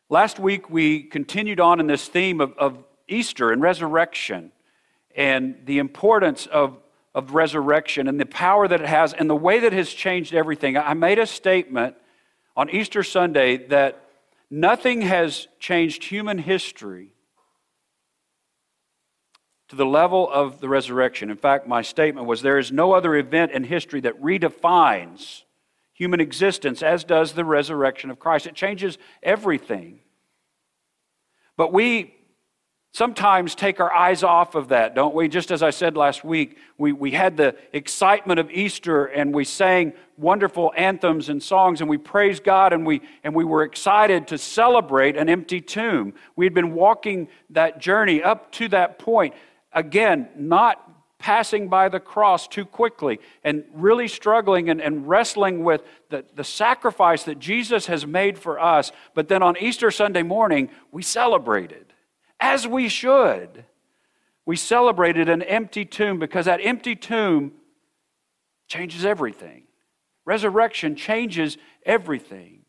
Last week we continued on in this theme of Easter and resurrection and the importance of resurrection and the power that it has and the way that it has changed everything. I made a statement on Easter Sunday that nothing has changed human history to the level of the resurrection. In fact, my statement was there is no other event in history that redefines human existence as does the resurrection of Christ. It changes everything. But we sometimes take our eyes off of that, don't we? Just as I said last week, we had the excitement of Easter and we sang wonderful anthems and songs and we praised God and we were excited to celebrate an empty tomb. We had been walking that journey up to that point, again, not passing by the cross too quickly and really struggling and wrestling with the sacrifice that Jesus has made for us. But then on Easter Sunday morning, we celebrated, as we should. We celebrated an empty tomb because that empty tomb changes everything. Resurrection changes everything.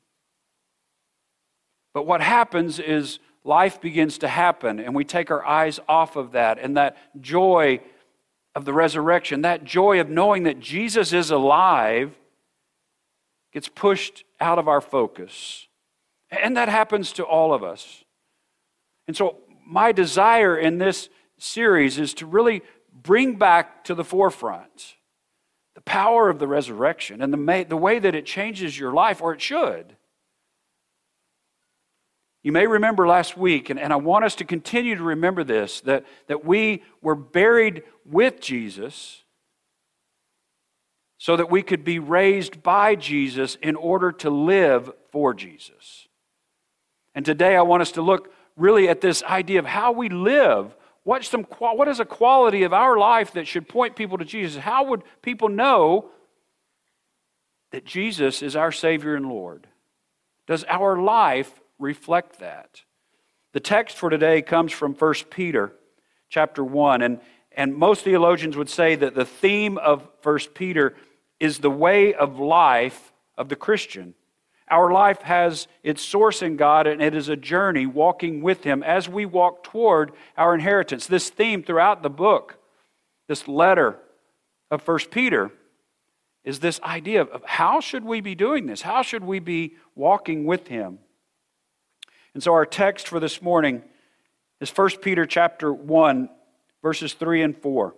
But what happens is life begins to happen and we take our eyes off of that, and that joy of the resurrection, that joy of knowing that Jesus is alive, gets pushed out of our focus. And that happens to all of us. And so my desire in this series is to really bring back to the forefront the power of the resurrection and the way that it changes your life, or it should. You may remember last week, and I want us to continue to remember this, that we were buried with Jesus so that we could be raised by Jesus in order to live for Jesus. And today I want us to look really at this idea of how we live. What is a quality of our life that should point people to Jesus? How would people know that Jesus is our Savior and Lord? Does our life reflect that? The text for today comes from 1 Peter chapter 1, and most theologians would say that the theme of 1 Peter is the way of life of the Christian. Our life has its source in God, and it is a journey walking with Him as we walk toward our inheritance. This theme throughout the book, this letter of 1 Peter, is this idea of how should we be doing this? How should we be walking with Him? And so our text for this morning is 1 Peter chapter 1, verses 3 and 4.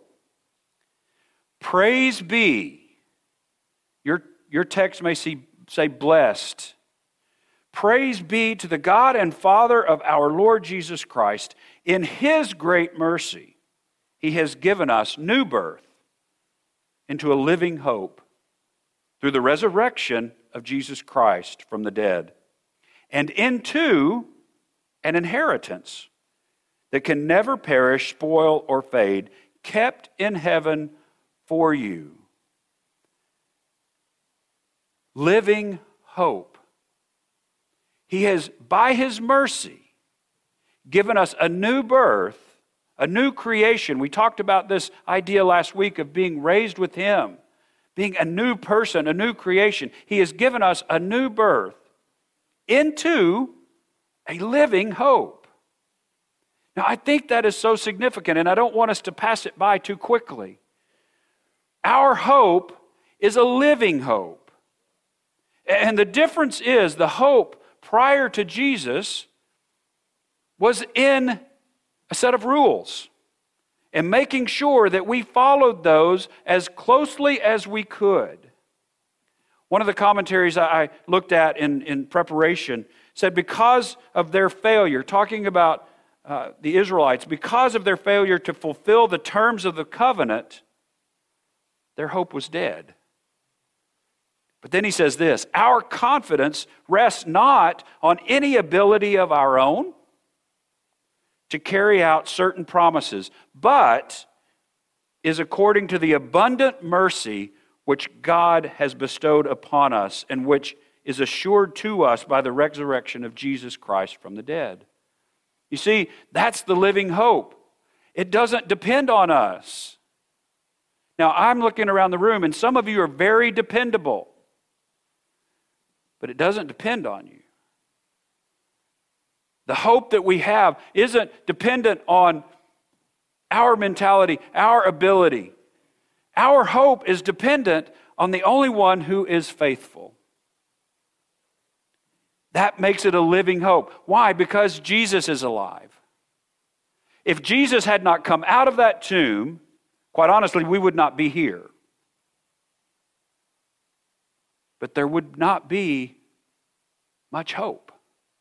Praise be. Your text may say blessed. Praise be to the God and Father of our Lord Jesus Christ. In His great mercy, He has given us new birth into a living hope through the resurrection of Jesus Christ from the dead, and into an inheritance that can never perish, spoil, or fade, kept in heaven for you. Living hope. He has, by His mercy, given us a new birth, a new creation. We talked about this idea last week of being raised with Him, being a new person, a new creation. He has given us a new birth into a living hope. Now, I think that is so significant, and I don't want us to pass it by too quickly. Our hope is a living hope. And the difference is the hope prior to Jesus was in a set of rules and making sure that we followed those as closely as we could. One of the commentaries I looked at in preparation said because of their failure, talking about the Israelites, because of their failure to fulfill the terms of the covenant, their hope was dead. But then he says this, our confidence rests not on any ability of our own to carry out certain promises, but is according to the abundant mercy which God has bestowed upon us and which is assured to us by the resurrection of Jesus Christ from the dead. You see, that's the living hope. It doesn't depend on us. Now, I'm looking around the room, and some of you are very dependable. But it doesn't depend on you. The hope that we have isn't dependent on our mentality, our ability. Our hope is dependent on the only one who is faithful. That makes it a living hope. Why? Because Jesus is alive. If Jesus had not come out of that tomb, quite honestly, we would not be here. But there would not be much hope.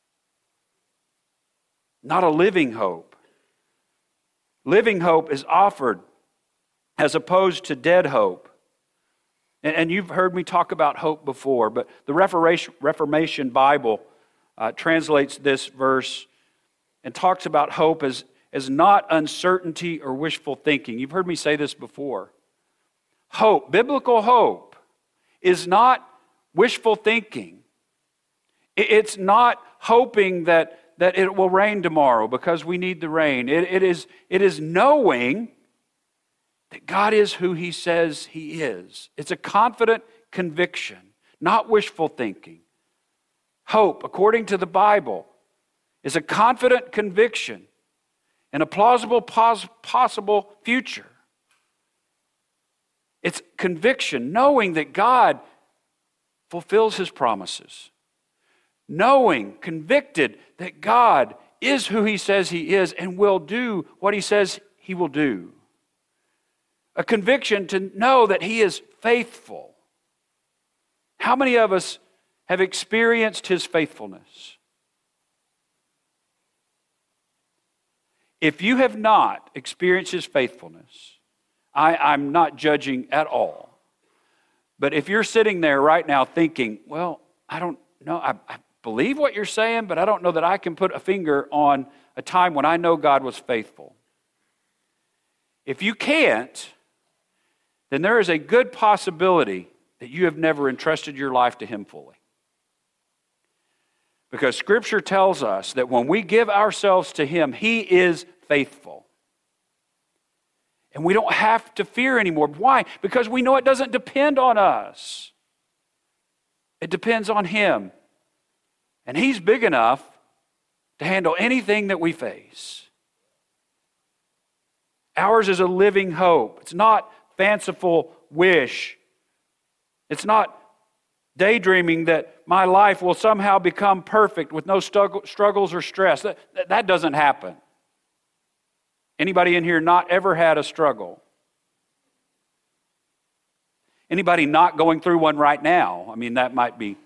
Not a living hope. Living hope is offered as opposed to dead hope. And you've heard me talk about hope before, but the Reformation Bible translates this verse and talks about hope as not uncertainty or wishful thinking. You've heard me say this before. Hope, biblical hope, is not wishful thinking. It's not hoping that it will rain tomorrow because we need the rain. It is knowing that God is who He says He is. It's a confident conviction, not wishful thinking. Hope, according to the Bible, is a confident conviction in a plausible possible future. It's conviction, knowing that God fulfills His promises. Knowing, convicted that God is who He says He is and will do what He says He will do. A conviction to know that He is faithful. How many of us have experienced His faithfulness? If you have not experienced His faithfulness, I'm not judging at all. But if you're sitting there right now thinking, well, I don't know, I believe what you're saying, but I don't know that I can put a finger on a time when I know God was faithful. If you can't, then there is a good possibility that you have never entrusted your life to Him fully. Because Scripture tells us that when we give ourselves to Him, He is faithful. And we don't have to fear anymore. Why? Because we know it doesn't depend on us. It depends on Him. And He's big enough to handle anything that we face. Ours is a living hope. It's not fanciful wish. It's not daydreaming that my life will somehow become perfect with no struggles or stress. That doesn't happen. Anybody in here not ever had a struggle? Anybody not going through one right now? I mean, that might be.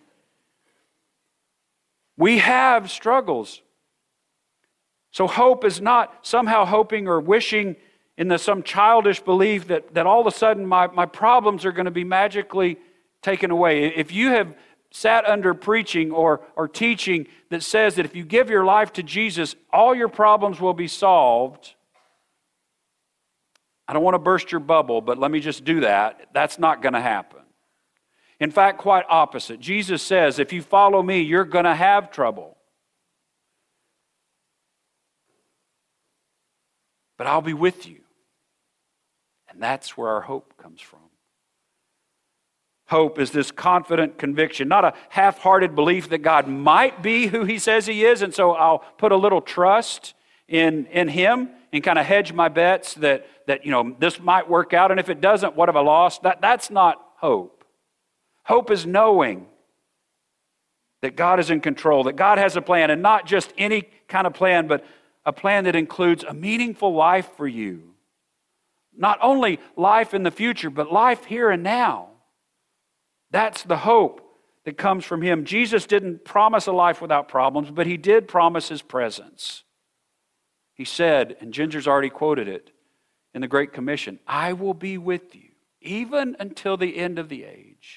We have struggles. So hope is not somehow hoping or wishing in some childish belief that all of a sudden my problems are going to be magically taken away. If you have sat under preaching or teaching that says that if you give your life to Jesus, all your problems will be solved, I don't want to burst your bubble, but let me just do that. That's not going to happen. In fact, quite opposite. Jesus says, if you follow me, you're going to have trouble. But I'll be with you. And that's where our hope comes from. Hope is this confident conviction, not a half-hearted belief that God might be who He says He is, and so I'll put a little trust in Him and kind of hedge my bets that this might work out, and if it doesn't, what have I lost? That's not hope. Hope is knowing that God is in control, that God has a plan, and not just any kind of plan, but a plan that includes a meaningful life for you. Not only life in the future, but life here and now. That's the hope that comes from Him. Jesus didn't promise a life without problems, but He did promise His presence. He said, and Ginger's already quoted it in the Great Commission, I will be with you, even until the end of the age.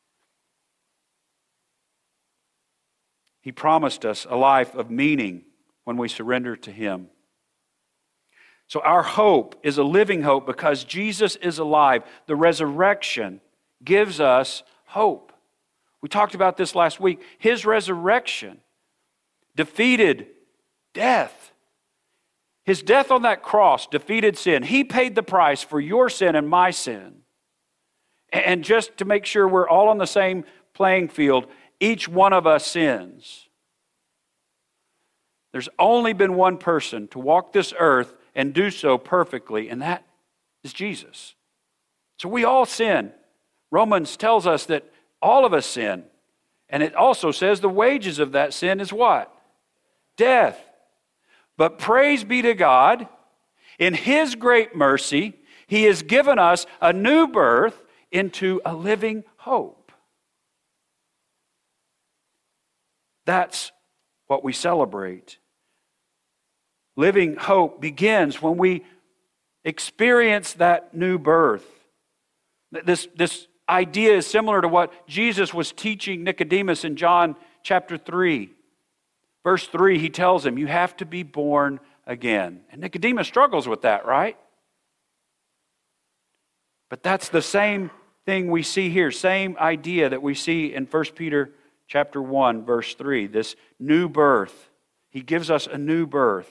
He promised us a life of meaning when we surrender to Him. So our hope is a living hope because Jesus is alive. The resurrection gives us hope. We talked about this last week. His resurrection defeated death. His death on that cross defeated sin. He paid the price for your sin and my sin. And just to make sure we're all on the same playing field, each one of us sins. There's only been one person to walk this earth and do so perfectly, and that is Jesus. So we all sin. Romans tells us that all of us sin. And it also says the wages of that sin is what? Death. But praise be to God, in His great mercy, He has given us a new birth into a living hope. That's what we celebrate. Living hope begins when we experience that new birth. This idea is similar to what Jesus was teaching Nicodemus in John chapter 3. Verse 3, He tells him, you have to be born again. And Nicodemus struggles with that, right? But that's the same thing we see here, same idea that we see in 1 Peter chapter 1, verse 3, this new birth. He gives us a new birth.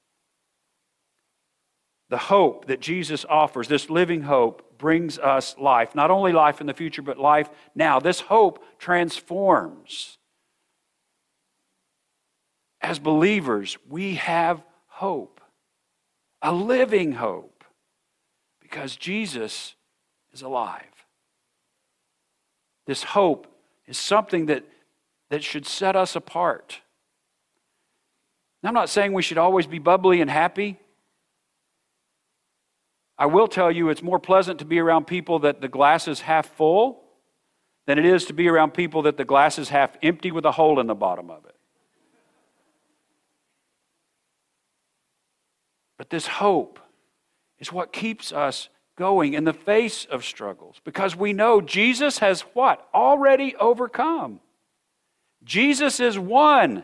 The hope that Jesus offers, this living hope, brings us life. Not only life in the future, but life now. This hope transforms. As believers, we have hope. A living hope. Because Jesus is alive. This hope is something that should set us apart. Now, I'm not saying we should always be bubbly and happy. I will tell you it's more pleasant to be around people that the glass is half full than it is to be around people that the glass is half empty with a hole in the bottom of it. But this hope is what keeps us going in the face of struggles, because we know Jesus has what? Already overcome. Jesus is won.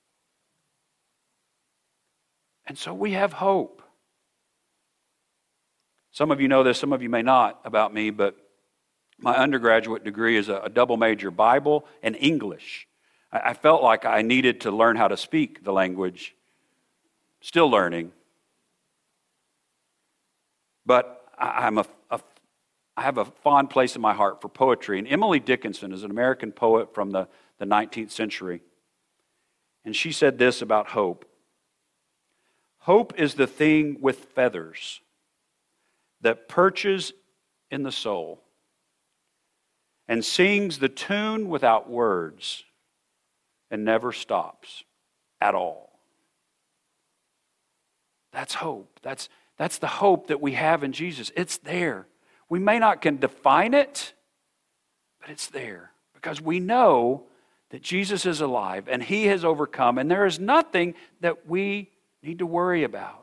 And so we have hope. Some of you know this, some of you may not about me, but my undergraduate degree is a double major, Bible and English. I felt like I needed to learn how to speak the language. Still learning. But I have a fond place in my heart for poetry. And Emily Dickinson is an American poet from the 19th century. And she said this about hope. Hope is the thing with feathers that perches in the soul and sings the tune without words and never stops at all. That's hope. That's the hope that we have in Jesus. It's there. We may not can define it, but it's there because we know that Jesus is alive and He has overcome, and there is nothing that we need to worry about.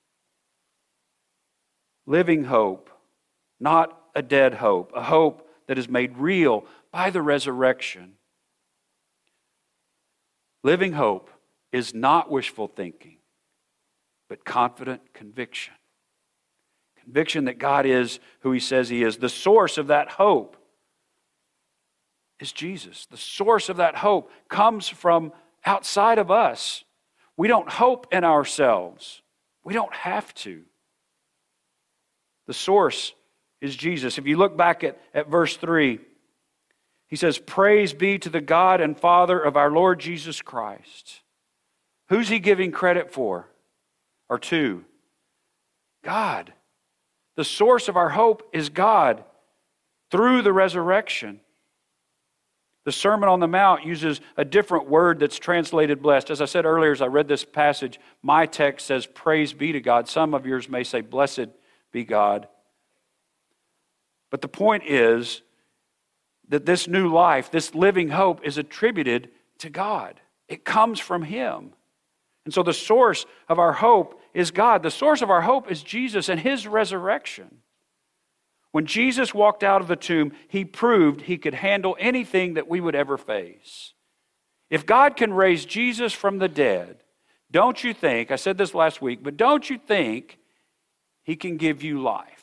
Living hope, not a dead hope, a hope that is made real by the resurrection. Living hope is not wishful thinking, but confident conviction. Conviction that God is who He says He is. The source of that hope is Jesus. The source of that hope comes from outside of us. We don't hope in ourselves. We don't have to. The source is Jesus. If you look back at verse 3, He says, praise be to the God and Father of our Lord Jesus Christ. Who's He giving credit for or to? God. The source of our hope is God through the resurrection. The Sermon on the Mount uses a different word that's translated blessed. As I said earlier, as I read this passage, my text says, praise be to God. Some of yours may say, blessed be God. But the point is that this new life, this living hope, is attributed to God. It comes from Him. And so the source of our hope is God. The source of our hope is Jesus and His resurrection. When Jesus walked out of the tomb, He proved He could handle anything that we would ever face. If God can raise Jesus from the dead, don't you think, I said this last week, but don't you think He can give you life?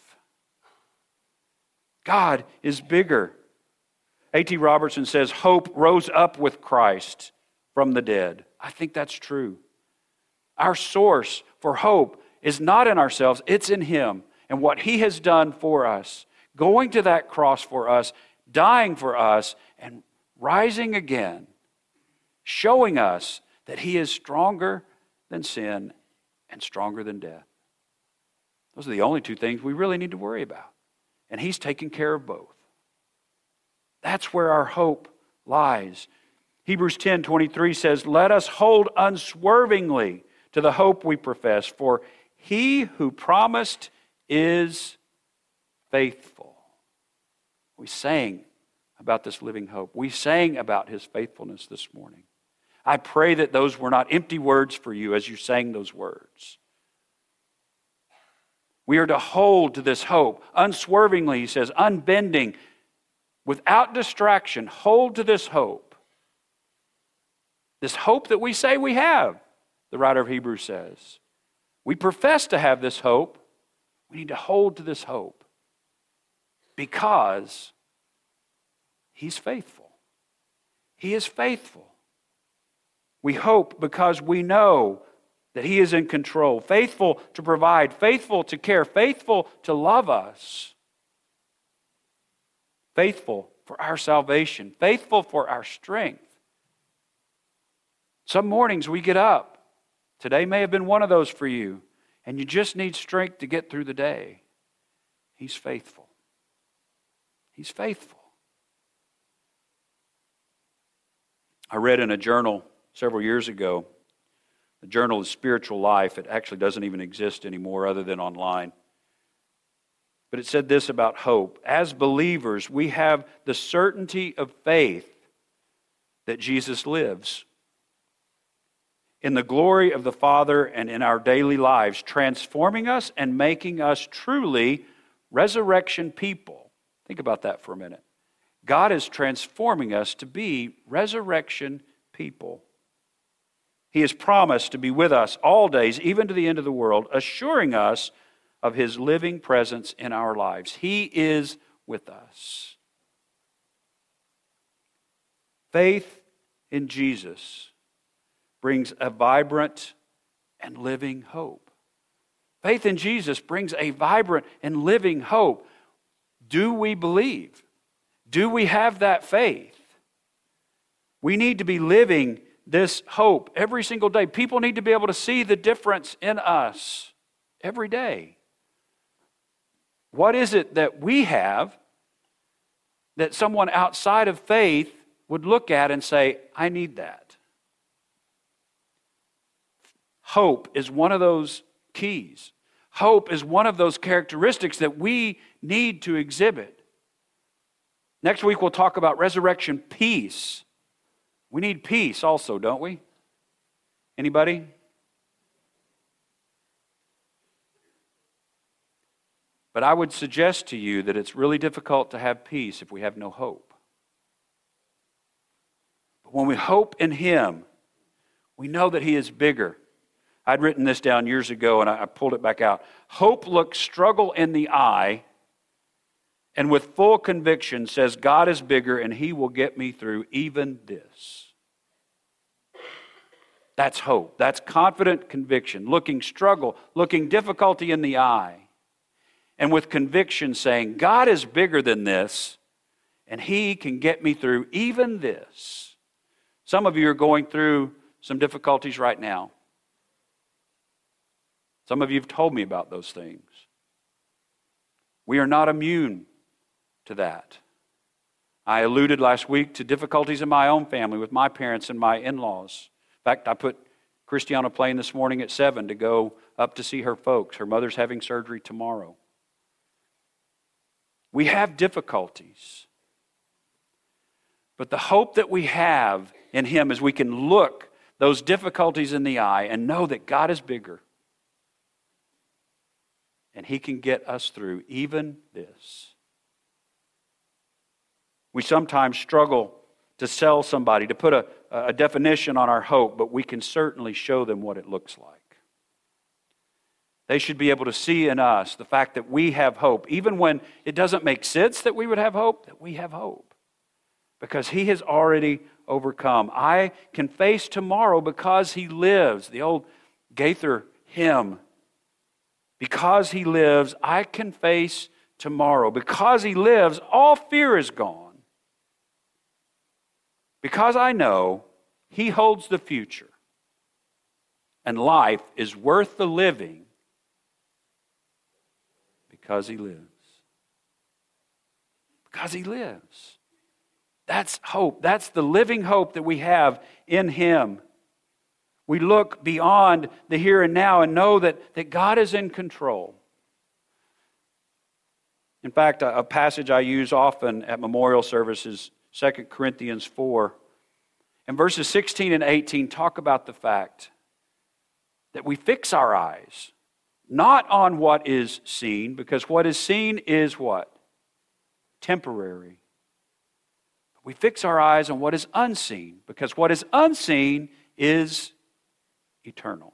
God is bigger. A.T. Robertson says, hope rose up with Christ from the dead. I think that's true. Our source for hope is not in ourselves, it's in Him and what He has done for us. Going to that cross for us, dying for us, and rising again, showing us that He is stronger than sin and stronger than death. Those are the only two things we really need to worry about. And He's taken care of both. That's where our hope lies. Hebrews 10:23 says, "Let us hold unswervingly to the hope we profess, for He who promised is faithful." We sang about this living hope. We sang about His faithfulness this morning. I pray that those were not empty words for you as you sang those words. We are to hold to this hope unswervingly, he says, unbending, without distraction. Hold to this hope. This hope that we say we have, the writer of Hebrews says. We profess to have this hope. We need to hold to this hope because He's faithful. He is faithful. We hope because we know that He is in control, faithful to provide, faithful to care, faithful to love us, faithful for our salvation, faithful for our strength. Some mornings we get up. Today may have been one of those for you, and you just need strength to get through the day. He's faithful. He's faithful. I read in a journal several years ago, the Journal of Spiritual Life. It actually doesn't even exist anymore other than online. But it said this about hope. As believers, we have the certainty of faith that Jesus lives. In the glory of the Father and in our daily lives, transforming us and making us truly resurrection people. Think about that for a minute. God is transforming us to be resurrection people. He has promised to be with us all days, even to the end of the world, assuring us of His living presence in our lives. He is with us. Faith in Jesus brings a vibrant and living hope. Faith in Jesus brings a vibrant and living hope. Do we believe? Do we have that faith? We need to be living this hope every single day. People need to be able to see the difference in us every day. What is it that we have that someone outside of faith would look at and say, I need that? Hope is one of those keys. Hope is one of those characteristics that we need to exhibit. Next week we'll talk about resurrection peace. We need peace also, don't we? Anybody? But I would suggest to you that it's really difficult to have peace if we have no hope. But when we hope in Him, we know that He is bigger. I'd written this down years ago and I pulled it back out. Hope looks struggle in the eye and with full conviction says God is bigger and He will get me through even this. That's hope. That's confident conviction. Looking struggle, looking difficulty in the eye. And with conviction saying, God is bigger than this, and He can get me through even this. Some of you are going through some difficulties right now. Some of you have told me about those things. We are not immune to that. I alluded last week to difficulties in my own family with my parents and my in-laws. In fact, I put Christy on a plane this morning at 7 to go up to see her folks. Her mother's having surgery tomorrow. We have difficulties. But the hope that we have in Him is we can look those difficulties in the eye and know that God is bigger. And He can get us through even this. We sometimes struggle to sell somebody, to put a definition on our hope, but we can certainly show them what it looks like. They should be able to see in us the fact that we have hope, even when it doesn't make sense that we would have hope, that we have hope. Because He has already overcome. I can face tomorrow because He lives. The old Gaither hymn. Because He lives, I can face tomorrow. Because He lives, all fear is gone. Because I know He holds the future. and life is worth the living because He lives. Because He lives. That's hope. That's the living hope that we have in Him. We look beyond the here and now and know that God is in control. In fact, a passage I use often at memorial services, 2 Corinthians 4, and verses 16 and 18 talk about the fact that we fix our eyes not on what is seen, because what is seen is what? Temporary. We fix our eyes on what is unseen, because what is unseen is eternal.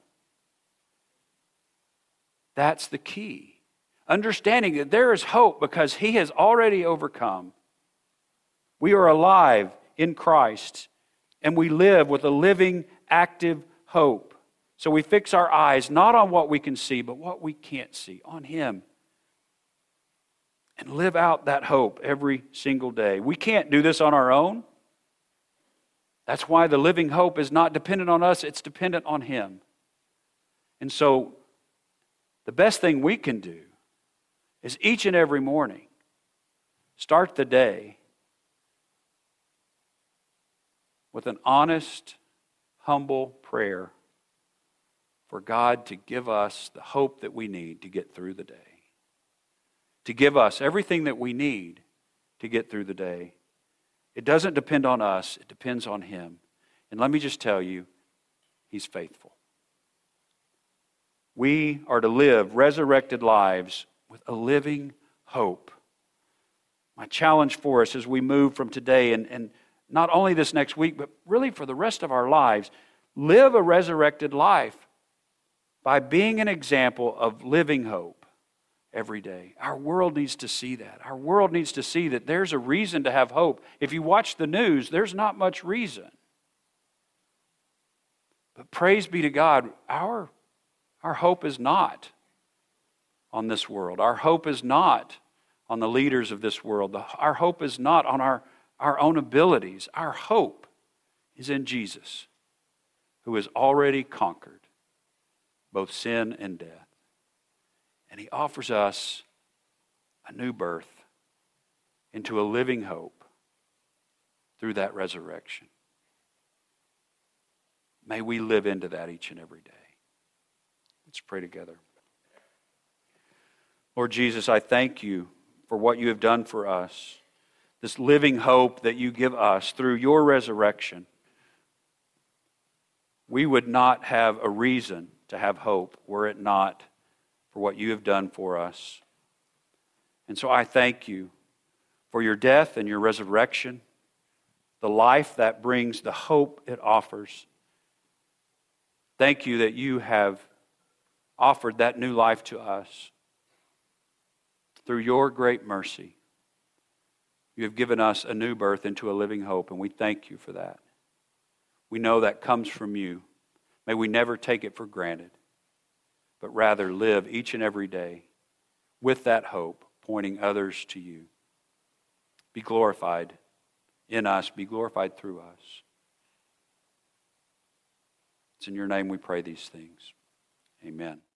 That's the key. Understanding that there is hope because He has already overcome. We are alive in Christ, and we live with a living, active hope. So we fix our eyes not on what we can see, but what we can't see, on Him. And live out that hope every single day. We can't do this on our own. That's why the living hope is not dependent on us, it's dependent on Him. And so, the best thing we can do is each and every morning, start the day with an honest, humble prayer for God to give us the hope that we need to get through the day. To give us everything that we need to get through the day. It doesn't depend on us, it depends on Him. And let me just tell you, He's faithful. We are to live resurrected lives with a living hope. My challenge for us as we move from today and not only this next week, but really for the rest of our lives, live a resurrected life by being an example of living hope every day. Our world needs to see that. Our world needs to see that there's a reason to have hope. If you watch the news, there's not much reason. But praise be to God, our hope is not on this world. Our hope is not on the leaders of this world. Our hope is not on our own abilities. Our hope is in Jesus, who has already conquered both sin and death. And He offers us a new birth into a living hope through that resurrection. May we live into that each and every day. Let's pray together. Lord Jesus, I thank You for what You have done for us, this living hope that You give us through Your resurrection. We would not have a reason to have hope were it not for what You have done for us. And so I thank You for Your death and Your resurrection, the life that brings the hope it offers. Thank You that You have offered that new life to us. Through Your great mercy, You have given us a new birth into a living hope, and we thank You for that. We know that comes from You. May we never take it for granted, but rather live each and every day with that hope, pointing others to You. Be glorified in us, be glorified through us. It's in Your name we pray these things. Amen.